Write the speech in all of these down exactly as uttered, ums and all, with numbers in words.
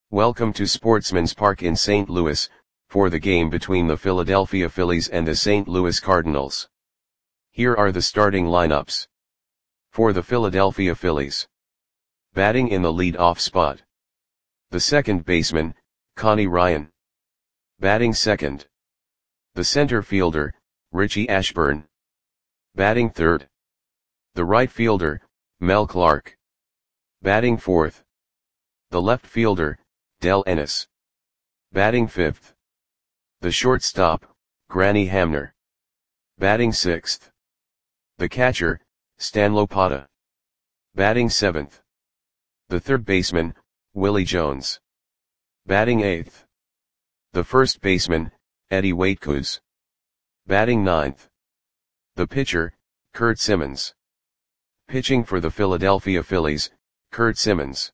Welcome to Sportsman's Park in Saint Louis, for the game between the Philadelphia Phillies and the Saint Louis Cardinals. Here are the starting lineups. For the Philadelphia Phillies. Batting in the lead-off spot. The second baseman, Connie Ryan. Batting second. The center fielder, Richie Ashburn. Batting third. The right fielder, Mel Clark. Batting fourth. The left fielder, Dell Ennis. Batting fifth. The shortstop, Granny Hamner. Batting sixth. The catcher, Stan Lopata. Batting seventh. The third baseman, Willie Jones. Batting eighth. The first baseman, Eddie Waitkus. Batting ninth. The pitcher, Curt Simmons. Pitching for the Philadelphia Phillies, Curt Simmons.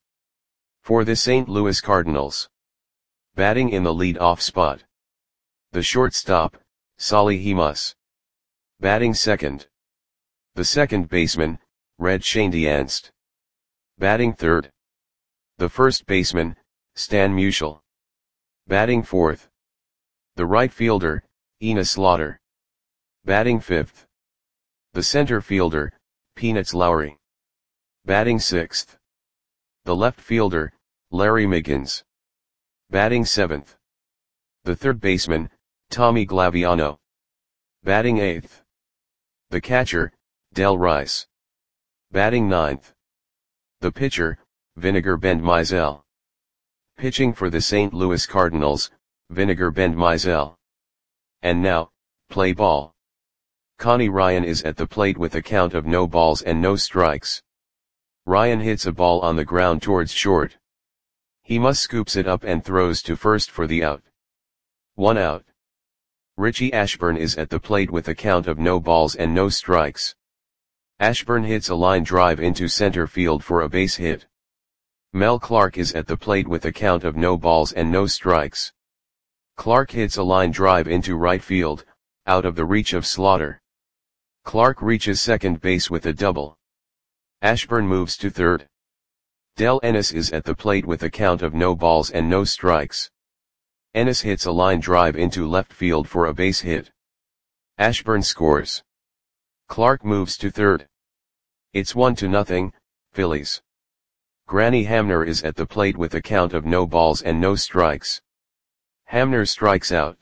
For the Saint Louis Cardinals. Batting in the lead-off spot. The shortstop, Solly Hemus. Batting second. The second baseman, Red Schoendienst. Batting third. The first baseman, Stan Musial. Batting fourth. The right fielder, Enos Slaughter. Batting fifth. The center fielder, Peanuts Lowry. Batting sixth. The left fielder, Larry Miggins. Batting seventh. The third baseman, Tommy Glaviano. Batting eighth. The catcher, Del Rice. Batting ninth. The pitcher, Vinegar Bend Mizell. Pitching for the Saint Louis Cardinals, Vinegar Bend Mizell. And now, play ball. Connie Ryan is at the plate with a count of no balls and no strikes. Ryan hits a ball on the ground towards short. Hemus scoops it up and throws to first for the out. One out. Richie Ashburn is at the plate with a count of no balls and no strikes. Ashburn hits a line drive into center field for a base hit. Mel Clark is at the plate with a count of no balls and no strikes. Clark hits a line drive into right field, out of the reach of Slaughter. Clark reaches second base with a double. Ashburn moves to third. Dell Ennis is at the plate with a count of no balls and no strikes. Ennis hits a line drive into left field for a base hit. Ashburn scores. Clark moves to third. It's one to nothing, Phillies. Granny Hamner is at the plate with a count of no balls and no strikes. Hamner strikes out.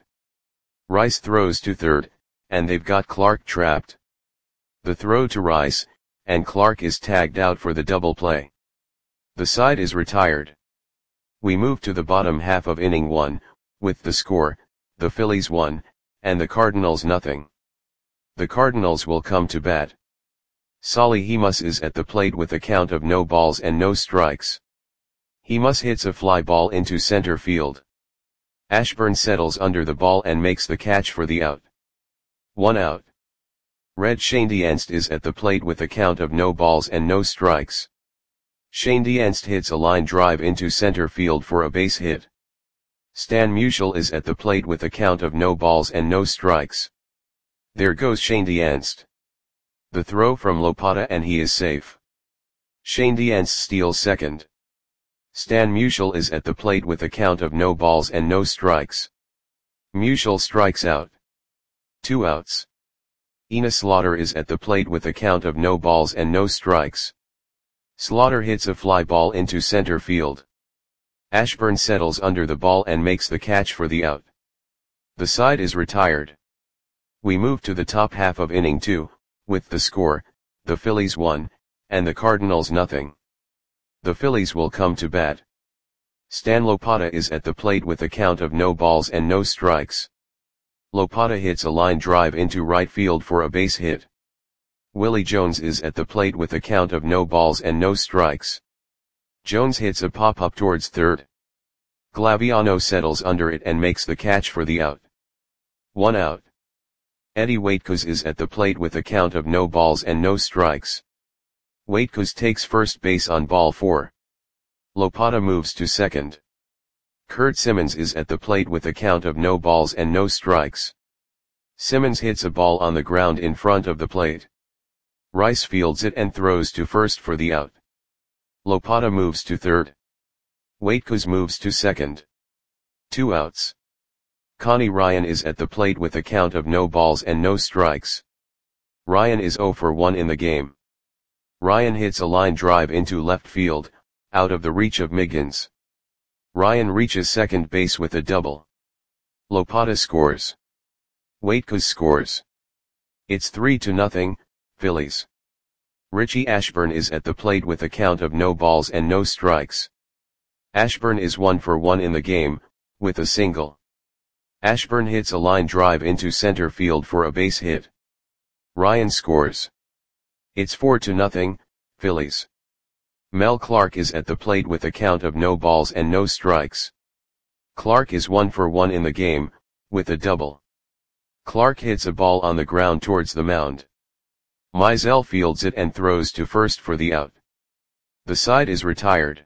Rice throws to third, and they've got Clark trapped. The throw to Rice, and Clark is tagged out for the double play. The side is retired. We move to the bottom half of inning one, with the score, the Phillies one, and the Cardinals nothing. The Cardinals will come to bat. Solly Hemus is at the plate with a count of no balls and no strikes. Hemus hits a fly ball into center field. Ashburn settles under the ball and makes the catch for the out. One out. Red Schoendienst is at the plate with a count of no balls and no strikes. Schoendienst hits a line drive into center field for a base hit. Stan Musial is at the plate with a count of no balls and no strikes. There goes Schoendienst. The throw from Lopata and he is safe. Schoendienst steals second. Stan Musial is at the plate with a count of no balls and no strikes. Musial strikes out. Two outs. Enos Slaughter is at the plate with a count of no balls and no strikes. Slaughter hits a fly ball into center field. Ashburn settles under the ball and makes the catch for the out. The side is retired. We move to the top half of inning two, with the score, the Phillies one, and the Cardinals nothing. The Phillies will come to bat. Stan Lopata is at the plate with a count of no balls and no strikes. Lopata hits a line drive into right field for a base hit. Willie Jones is at the plate with a count of no balls and no strikes. Jones hits a pop-up towards third. Glaviano settles under it and makes the catch for the out. One out. Eddie Waitkus is at the plate with a count of no balls and no strikes. Waitkus takes first base on ball four. Lopata moves to second. Curt Simmons is at the plate with a count of no balls and no strikes. Simmons hits a ball on the ground in front of the plate. Rice fields it and throws to first for the out. Lopata moves to third. Waitkos moves to second. Two outs. Connie Ryan is at the plate with a count of no balls and no strikes. Ryan is oh for one in the game. Ryan hits a line drive into left field, out of the reach of Miggins. Ryan reaches second base with a double. Lopata scores. Waitkos scores. It's three to nothing, Phillies. Richie Ashburn is at the plate with a count of no balls and no strikes. Ashburn is one for one in the game, with a single. Ashburn hits a line drive into center field for a base hit. Ryan scores. It's four to nothing, Phillies. Mel Clark is at the plate with a count of no balls and no strikes. Clark is one for one in the game, with a double. Clark hits a ball on the ground towards the mound. Mizell fields it and throws to first for the out. The side is retired.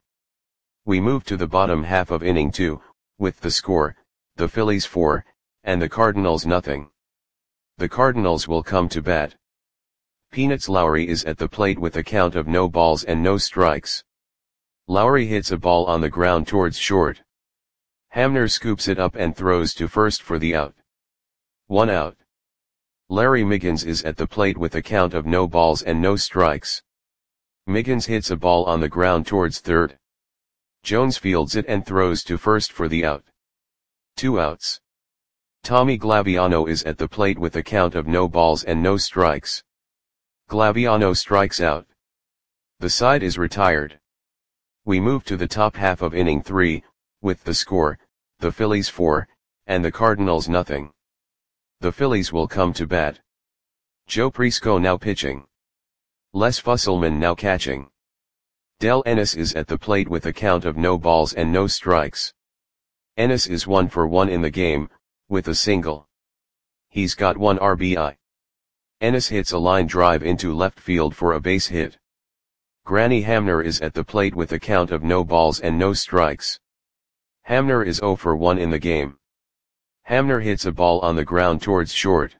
We move to the bottom half of inning two, with the score, the Phillies four, and the Cardinals nothing. The Cardinals will come to bat. Peanuts Lowry is at the plate with a count of no balls and no strikes. Lowry hits a ball on the ground towards short. Hamner scoops it up and throws to first for the out. One out. Larry Miggins is at the plate with a count of no balls and no strikes. Miggins hits a ball on the ground towards third. Jones fields it and throws to first for the out. Two outs. Tommy Glaviano is at the plate with a count of no balls and no strikes. Glaviano strikes out. The side is retired. We move to the top half of inning three, with the score, the Phillies four, and the Cardinals nothing. The Phillies will come to bat. Joe Prisco now pitching. Les Fusselman now catching. Del Ennis is at the plate with a count of no balls and no strikes. Ennis is one for one in the game, with a single. He's got one R B I. Ennis hits a line drive into left field for a base hit. Granny Hamner is at the plate with a count of no balls and no strikes. Hamner is oh for one in the game. Hamner hits a ball on the ground towards short.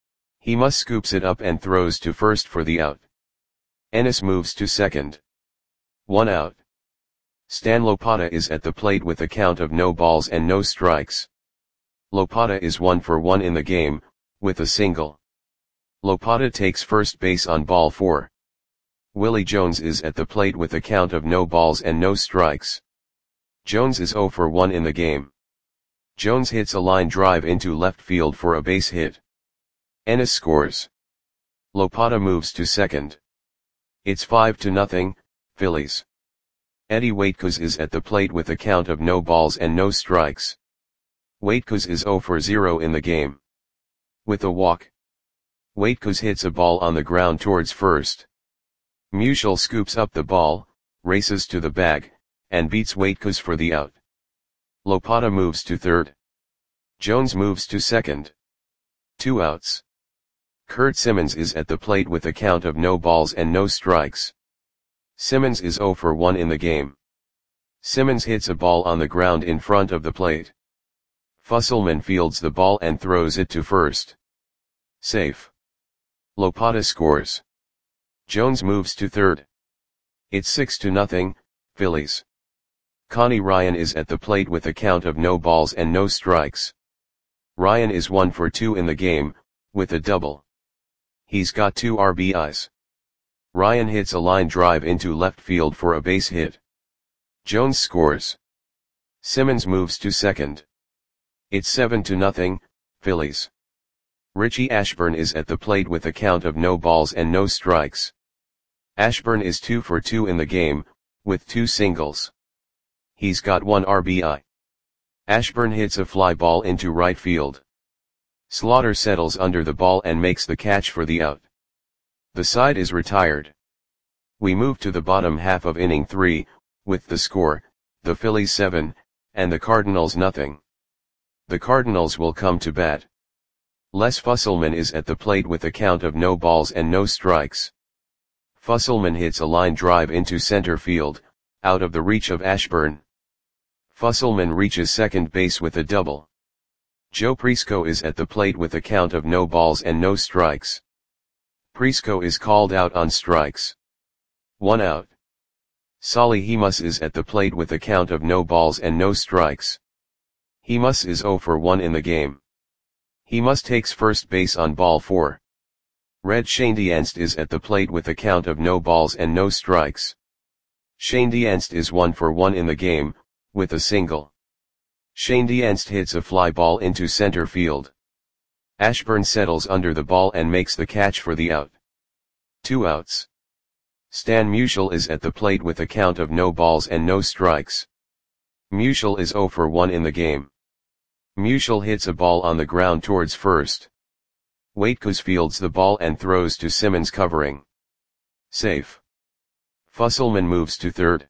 He must scoops it up and throws to first for the out. Ennis moves to second. One out. Stan Lopata is at the plate with a count of no balls and no strikes. Lopata is one for one in the game, with a single. Lopata takes first base on ball four. Willie Jones is at the plate with a count of no balls and no strikes. Jones is oh for one in the game. Jones hits a line drive into left field for a base hit. Ennis scores. Lopata moves to second. It's five to nothing, Phillies. Eddie Waitkos is at the plate with a count of no balls and no strikes. Waitkos is oh for zero in the game. With a walk. Waitkos hits a ball on the ground towards first. Musial scoops up the ball, races to the bag, and beats Waitkos for the out. Lopata moves to third. Jones moves to second. Two outs. Kurt Simmons is at the plate with a count of no balls and no strikes. Simmons is oh for one in the game. Simmons hits a ball on the ground in front of the plate. Fusselman fields the ball and throws it to first. Safe. Lopata scores. Jones moves to third. It's six to nothing, Phillies. Connie Ryan is at the plate with a count of no balls and no strikes. Ryan is one for two in the game, with a double. He's got two R B Is. Ryan hits a line drive into left field for a base hit. Jones scores. Simmons moves to second. It's seven to nothing, Phillies. Richie Ashburn is at the plate with a count of no balls and no strikes. Ashburn is two for two in the game, with two singles. He's got one R B I. Ashburn hits a fly ball into right field. Slaughter settles under the ball and makes the catch for the out. The side is retired. We move to the bottom half of inning three, with the score, the Phillies seven, and the Cardinals nothing. The Cardinals will come to bat. Les Fusselman is at the plate with a count of no balls and no strikes. Fusselman hits a line drive into center field, out of the reach of Ashburn. Fusselman reaches second base with a double. Joe Prisco is at the plate with a count of no balls and no strikes. Prisco is called out on strikes. One out. Solly Hemus is at the plate with a count of no balls and no strikes. Hemus is zero for one in the game. Hemus takes first base on ball four. Red Schoendienst is at the plate with a count of no balls and no strikes. Schoendienst is one for one in the game, with a single. Schoendienst hits a fly ball into center field. Ashburn settles under the ball and makes the catch for the out. Two outs. Stan Musial is at the plate with a count of no balls and no strikes. Musial is zero for one in the game. Musial hits a ball on the ground towards first. Waitkus fields the ball and throws to Simmons covering. Safe. Fusselman moves to third.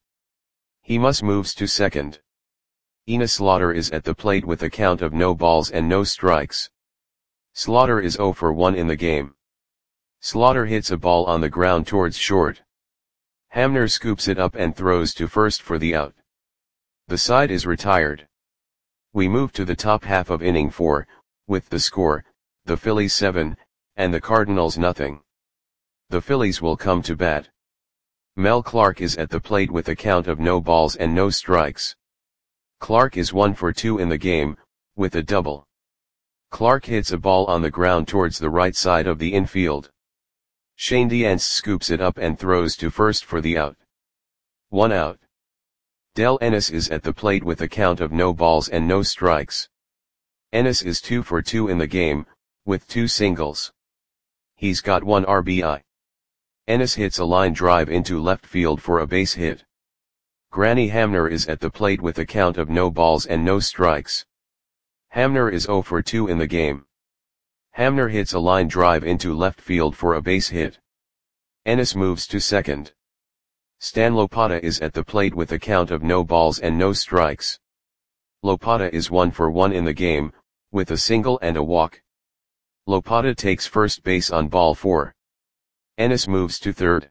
Hemus moves to second. Ina Slaughter is at the plate with a count of no balls and no strikes. Slaughter is zero for one in the game. Slaughter hits a ball on the ground towards short. Hamner scoops it up and throws to first for the out. The side is retired. We move to the top half of inning four, with the score, the Phillies seven, and the Cardinals nothing. The Phillies will come to bat. Mel Clark is at the plate with a count of no balls and no strikes. Clark is one for two in the game, with a double. Clark hits a ball on the ground towards the right side of the infield. Schoendienst scoops it up and throws to first for the out. One out. Del Ennis is at the plate with a count of no balls and no strikes. Ennis is two for two in the game, with two singles. He's got one R B I. Ennis hits a line drive into left field for a base hit. Granny Hamner is at the plate with a count of no balls and no strikes. Hamner is zero for two in the game. Hamner hits a line drive into left field for a base hit. Ennis moves to second. Stan Lopata is at the plate with a count of no balls and no strikes. Lopata is one for one in the game, with a single and a walk. Lopata takes first base on ball four. Ennis moves to third.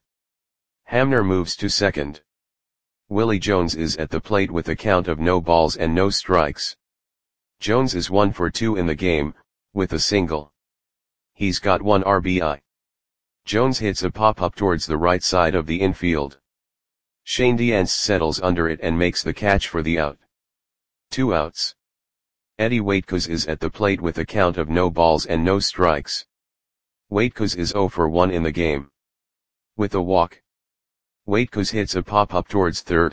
Hamner moves to second. Willie Jones is at the plate with a count of no balls and no strikes. Jones is one for two in the game, with a single. He's got one R B I. Jones hits a pop-up towards the right side of the infield. Schoendienst settles under it and makes the catch for the out. Two outs. Eddie Waitkus is at the plate with a count of no balls and no strikes. Waitkus is zero for one in the game. With a walk. Waitkus hits a pop-up towards third.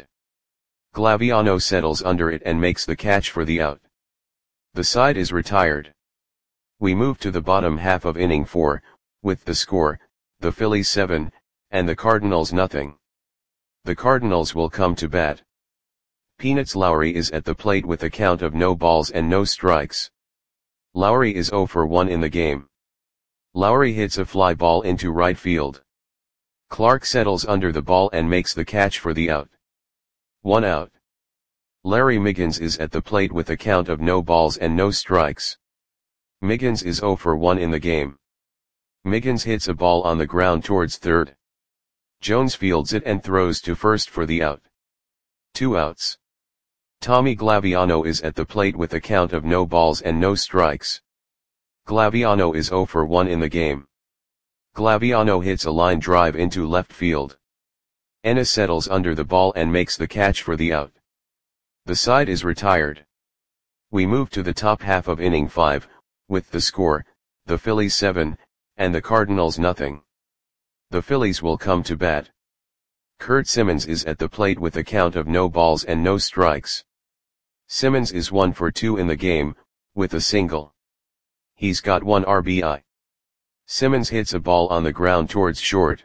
Glaviano settles under it and makes the catch for the out. The side is retired. We move to the bottom half of inning four, with the score, the Phillies seven, and the Cardinals nothing. The Cardinals will come to bat. Peanuts Lowry is at the plate with a count of no balls and no strikes. Lowry is zero for one in the game. Lowry hits a fly ball into right field. Clark settles under the ball and makes the catch for the out. One out. Larry Miggins is at the plate with a count of no balls and no strikes. Miggins is zero for one in the game. Miggins hits a ball on the ground towards third. Jones fields it and throws to first for the out. Two outs. Tommy Glaviano is at the plate with a count of no balls and no strikes. Glaviano is zero for one in the game. Glaviano hits a line drive into left field. Ennis settles under the ball and makes the catch for the out. The side is retired. We move to the top half of inning five, with the score, the Phillies seven, and the Cardinals nothing. The Phillies will come to bat. Kurt Simmons is at the plate with a count of no balls and no strikes. Simmons is one for two in the game, with a single. He's got one R B I. Simmons hits a ball on the ground towards short.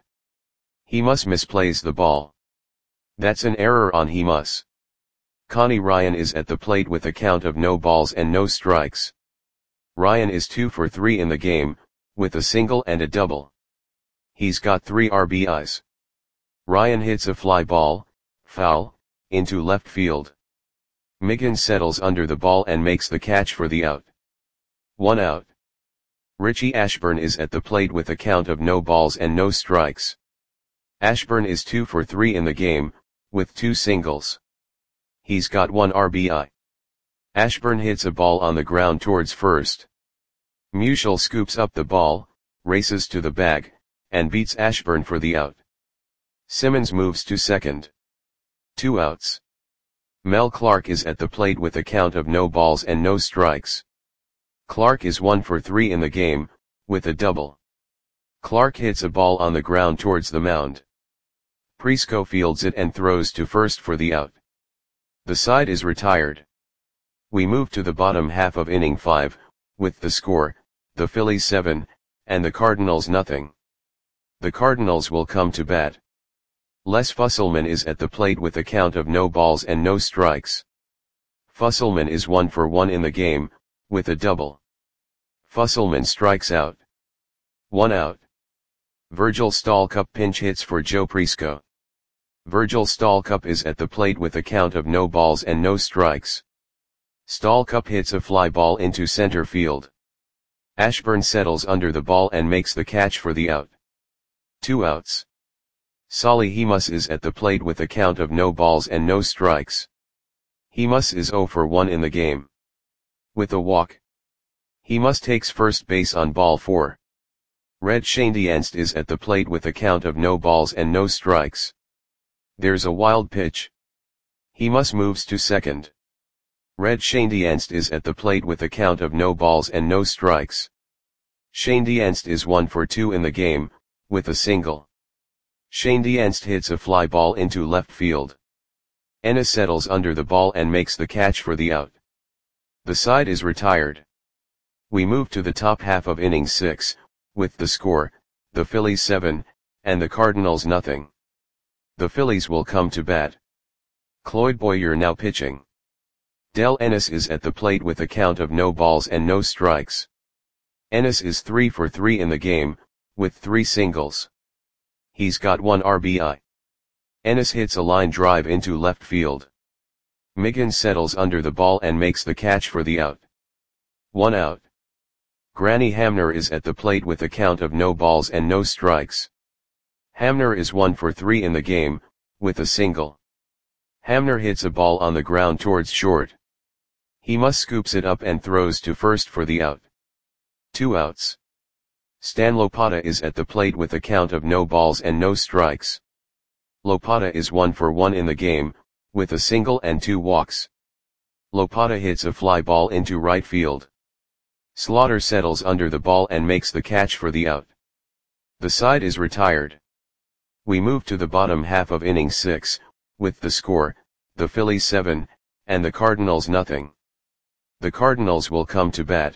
Hemus misplays the ball. That's an error on Hemus. Connie Ryan is at the plate with a count of no balls and no strikes. Ryan is two for three in the game, with a single and a double. He's got three R B Is. Ryan hits a fly ball, foul, into left field. Miggins settles under the ball and makes the catch for the out. One out. Richie Ashburn is at the plate with a count of no balls and no strikes. Ashburn is two for three in the game, with two singles. He's got one R B I. Ashburn hits a ball on the ground towards first. Musial scoops up the ball, races to the bag, and beats Ashburn for the out. Simmons moves to second. Two outs. Mel Clark is at the plate with a count of no balls and no strikes. Clark is one for three in the game, with a double. Clark hits a ball on the ground towards the mound. Prisco fields it and throws to first for the out. The side is retired. We move to the bottom half of inning five, with the score, the Phillies seven, and the Cardinals nothing. The Cardinals will come to bat. Les Fusselman is at the plate with a count of no balls and no strikes. Fusselman is one for one in the game, with a double. Fusselman strikes out. One out. Virgil Stalcup pinch hits for Joe Prisco. Virgil Stalcup is at the plate with a count of no balls and no strikes. Stalcup hits a fly ball into center field. Ashburn settles under the ball and makes the catch for the out. Two outs. Solly Hemus is at the plate with a count of no balls and no strikes. Hemus is zero for one in the game. With a walk. Hemus takes first base on ball four. Red Schoendienst is at the plate with a count of no balls and no strikes. There's a wild pitch. Hemus moves to second. Red Schoendienst is at the plate with a count of no balls and no strikes. Schoendienst is one for two in the game, with a single. Schoendienst hits a fly ball into left field. Ennis settles under the ball and makes the catch for the out. The side is retired. We move to the top half of inning six, with the score, the Phillies seven, and the Cardinals nothing. The Phillies will come to bat. Cloyd Boyer now pitching. Del Ennis is at the plate with a count of no balls and no strikes. Ennis is three for three in the game, with three singles. He's got one R B I. Ennis hits a line drive into left field. Miggins settles under the ball and makes the catch for the out. One out. Granny Hamner is at the plate with a count of no balls and no strikes. Hamner is one for three in the game, with a single. Hamner hits a ball on the ground towards short. Hemus scoops it up and throws to first for the out. Two outs. Stan Lopata is at the plate with a count of no balls and no strikes. Lopata is one for one in the game, with a single and two walks. Lopata hits a fly ball into right field. Slaughter settles under the ball and makes the catch for the out. The side is retired. We move to the bottom half of inning six, with the score, the Phillies seven, and the Cardinals nothing. The Cardinals will come to bat.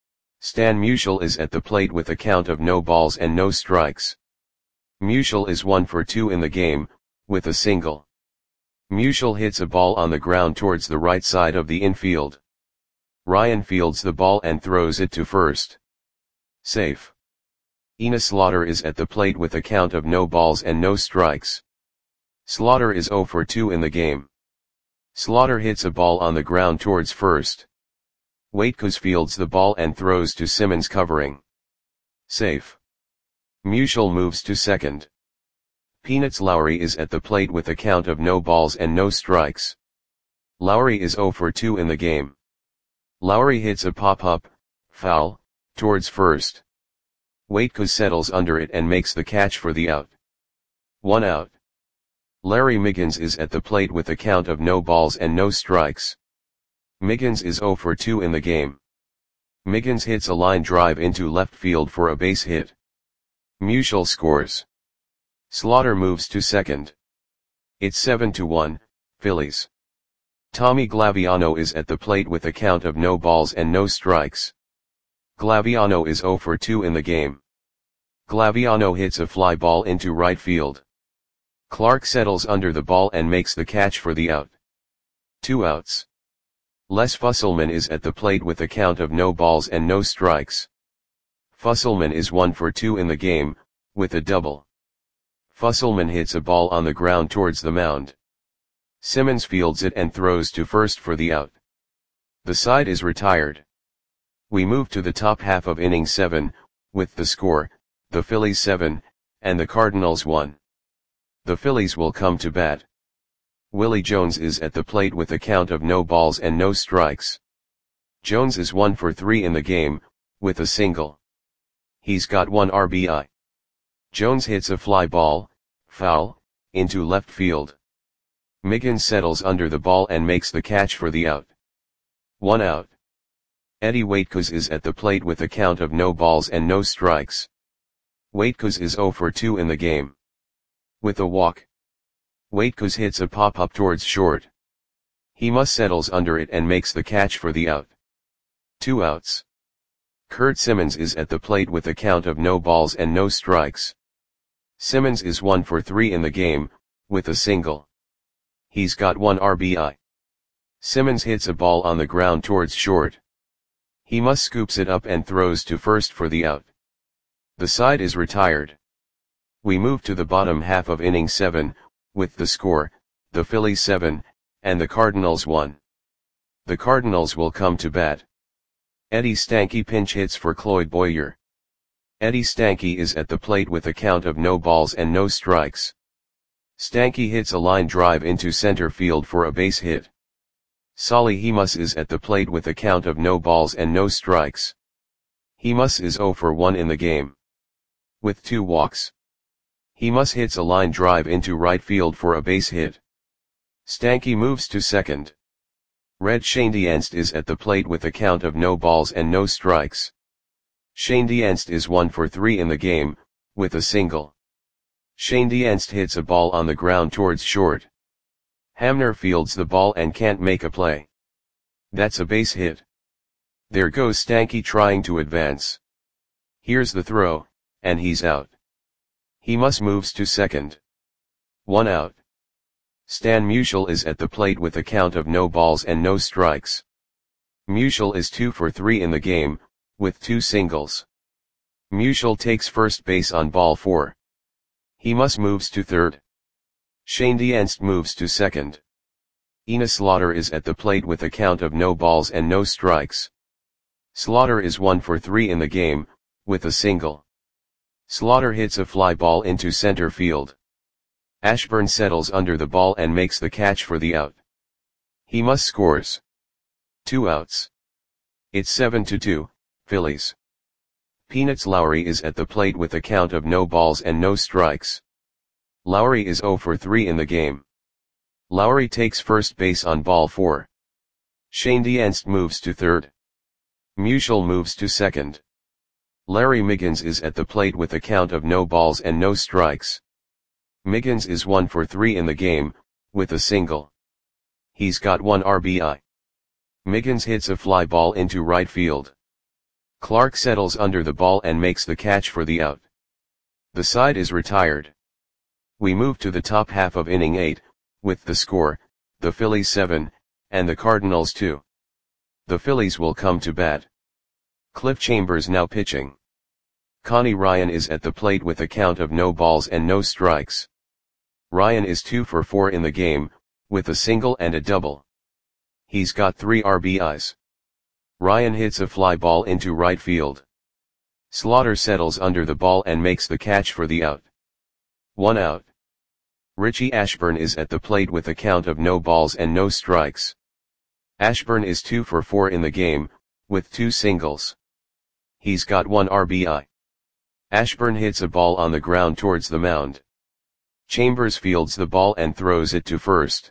Stan Musial is at the plate with a count of no balls and no strikes. Musial is one for two in the game, with a single. Musial hits a ball on the ground towards the right side of the infield. Ryan fields the ball and throws it to first. Safe. Enos Slaughter is at the plate with a count of no balls and no strikes. Slaughter is zero for two in the game. Slaughter hits a ball on the ground towards first. Waitkus fields the ball and throws to Simmons covering. Safe. Musial moves to second. Peanuts Lowry is at the plate with a count of no balls and no strikes. Lowry is zero for two in the game. Lowry hits a pop-up, foul, towards first. Waitkus settles under it and makes the catch for the out. One out. Larry Miggins is at the plate with a count of no balls and no strikes. Miggins is zero for two in the game. Miggins hits a line drive into left field for a base hit. Musial scores. Slaughter moves to second. It's seven to one, Phillies. Tommy Glaviano is at the plate with a count of no balls and no strikes. Glaviano is zero for two in the game. Glaviano hits a fly ball into right field. Clark settles under the ball and makes the catch for the out. Two outs. Les Fusselman is at the plate with a count of no balls and no strikes. Fusselman is one for two in the game, with a double. Fusselman hits a ball on the ground towards the mound. Simmons fields it and throws to first for the out. The side is retired. We move to the top half of inning seven, with the score, the Phillies seven, and the Cardinals one. The Phillies will come to bat. Willie Jones is at the plate with a count of no balls and no strikes. Jones is one for three in the game, with a single. He's got one R B I. Jones hits a fly ball, foul, into left field. Miggins settles under the ball and makes the catch for the out. One out. Eddie Waitkos is at the plate with a count of no balls and no strikes. Waitkos is zero for two in the game. With a walk, Waitkos hits a pop-up towards short. He must settles under it and makes the catch for the out. Two outs. Kurt Simmons is at the plate with a count of no balls and no strikes. Simmons is one for three in the game, with a single. He's got one R B I. Simmons hits a ball on the ground towards short. He must scoops it up and throws to first for the out. The side is retired. We move to the bottom half of inning seven, with the score, the Phillies seven, and the Cardinals one. The Cardinals will come to bat. Eddie Stanky pinch hits for Cloyd Boyer. Eddie Stanky is at the plate with a count of no balls and no strikes. Stanky hits a line drive into center field for a base hit. Solly Hemus is at the plate with a count of no balls and no strikes. Hemus is zero for one in the game. With two walks. Hemus hits a line drive into right field for a base hit. Stanky moves to second. Red Schoendienst is at the plate with a count of no balls and no strikes. Schoendienst is one for three in the game, with a single. Schoendienst hits a ball on the ground towards short. Hamner fields the ball and can't make a play. That's a base hit. There goes Stanky trying to advance. Here's the throw, and he's out. Hemus moves to second. One out. Stan Musial is at the plate with a count of no balls and no strikes. Musial is two for three in the game, with two singles. Musial takes first base on ball four. Hemus moves to third. Schoendienst moves to second. Enos Slaughter is at the plate with a count of no balls and no strikes. Slaughter is one for three in the game, with a single. Slaughter hits a fly ball into center field. Ashburn settles under the ball and makes the catch for the out. Hemus scores. Two outs. It's seven to two, Phillies. Peanuts Lowry is at the plate with a count of no balls and no strikes. Lowry is zero for three in the game. Lowry takes first base on ball four. Schoendienst moves to third. Musial moves to second. Larry Miggins is at the plate with a count of no balls and no strikes. Miggins is one for three in the game, with a single. He's got one R B I. Miggins hits a fly ball into right field. Clark settles under the ball and makes the catch for the out. The side is retired. We move to the top half of inning eight, with the score, the Phillies seven, and the Cardinals two. The Phillies will come to bat. Cliff Chambers now pitching. Connie Ryan is at the plate with a count of no balls and no strikes. Ryan is two for four in the game, with a single and a double. He's got three R B Is. Ryan hits a fly ball into right field. Slaughter settles under the ball and makes the catch for the out. One out. Richie Ashburn is at the plate with a count of no balls and no strikes. Ashburn is two for four in the game, with two singles. He's got one R B I. Ashburn hits a ball on the ground towards the mound. Chambers fields the ball and throws it to first.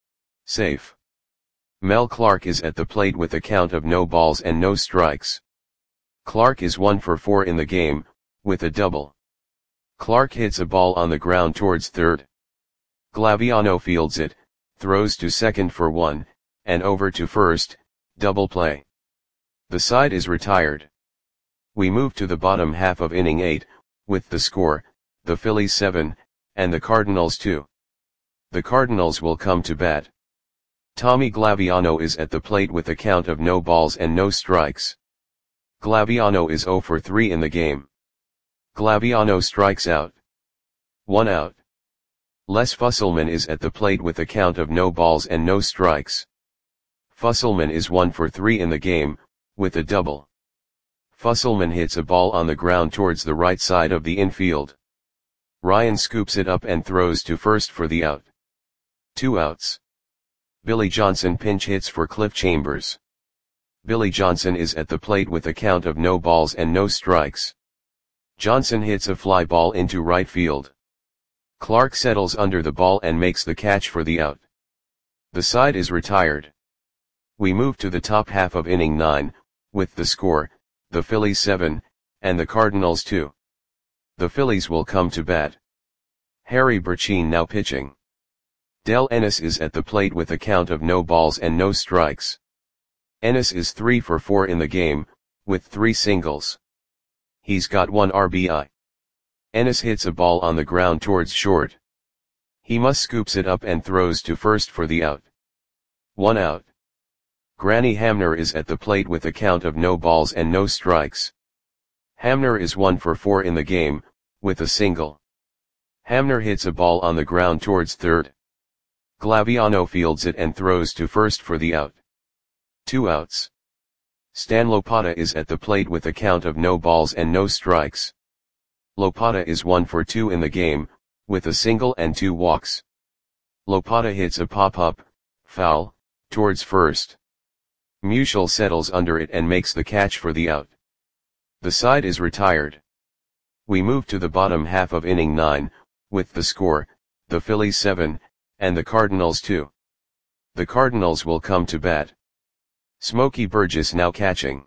Safe. Mel Clark is at the plate with a count of no balls and no strikes. Clark is one for four in the game, with a double. Clark hits a ball on the ground towards third. Glaviano fields it, throws to second for one, and over to first, double play. The side is retired. We move to the bottom half of inning eight, with the score, the Phillies seven, and the Cardinals two. The Cardinals will come to bat. Tommy Glaviano is at the plate with a count of no balls and no strikes. Glaviano is zero for three in the game. Glaviano strikes out. One out. Les Fusselman is at the plate with a count of no balls and no strikes. Fusselman is one for three in the game, with a double. Fusselman hits a ball on the ground towards the right side of the infield. Ryan scoops it up and throws to first for the out. Two outs. Billy Johnson pinch hits for Cliff Chambers. Billy Johnson is at the plate with a count of no balls and no strikes. Johnson hits a fly ball into right field. Clark settles under the ball and makes the catch for the out. The side is retired. We move to the top half of inning nine, with the score, the Phillies seven, and the Cardinals two. The Phillies will come to bat. Harry Burcheen now pitching. Del Ennis is at the plate with a count of no balls and no strikes. Ennis is three for four in the game, with three singles. He's got one R B I. Ennis hits a ball on the ground towards short. He must scoops it up and throws to first for the out. One out. Granny Hamner is at the plate with a count of no balls and no strikes. Hamner is one for four in the game, with a single. Hamner hits a ball on the ground towards third. Glaviano fields it and throws to first for the out. Two outs. Stan Lopata is at the plate with a count of no balls and no strikes. Lopata is one for two in the game, with a single and two walks. Lopata hits a pop-up, foul, towards first. Musial settles under it and makes the catch for the out. The side is retired. We move to the bottom half of inning nine, with the score, the Phillies seven, and the Cardinals two. The Cardinals will come to bat. Smokey Burgess now catching.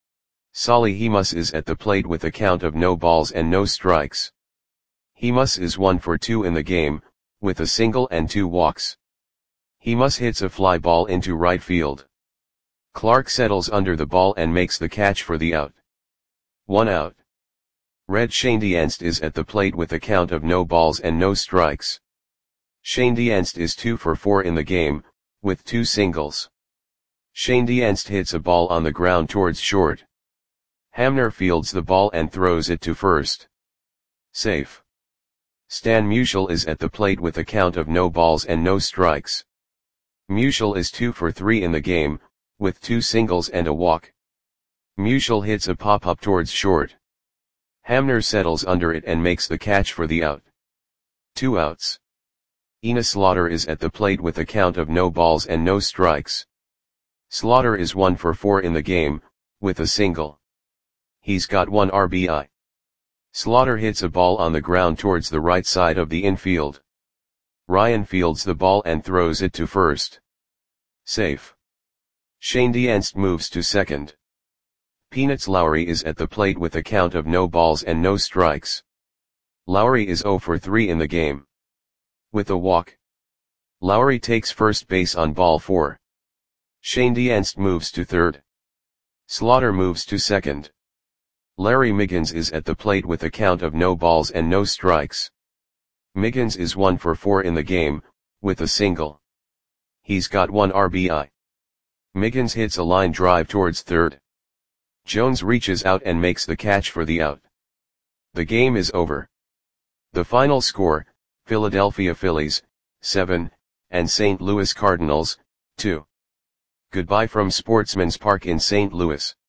Solly Hemus is at the plate with a count of no balls and no strikes. Hemus is one for two in the game, with a single and two walks. Hemus hits a fly ball into right field. Clark settles under the ball and makes the catch for the out. One out. Red Schoendienst is at the plate with a count of no balls and no strikes. Schoendienst is two for four in the game, with two singles. Schoendienst hits a ball on the ground towards short. Hamner fields the ball and throws it to first. Safe. Stan Musial is at the plate with a count of no balls and no strikes. Musial is two for three in the game, with two singles and a walk. Musial hits a pop-up towards short. Hamner settles under it and makes the catch for the out. Two outs. Enos Slaughter is at the plate with a count of no balls and no strikes. Slaughter is one for four in the game, with a single. He's got one R B I. Slaughter hits a ball on the ground towards the right side of the infield. Ryan fields the ball and throws it to first. Safe. Schoendienst moves to second. Peanuts Lowry is at the plate with a count of no balls and no strikes. Lowry is zero for three in the game. With a walk. Lowry takes first base on ball four. Schoendienst moves to third. Slaughter moves to second. Larry Miggins is at the plate with a count of no balls and no strikes. Miggins is one for four in the game, with a single. He's got one R B I. Miggins hits a line drive towards third. Jones reaches out and makes the catch for the out. The game is over. The final score, Philadelphia Phillies, seven, and Saint Louis Cardinals, two. Goodbye from Sportsman's Park in Saint Louis.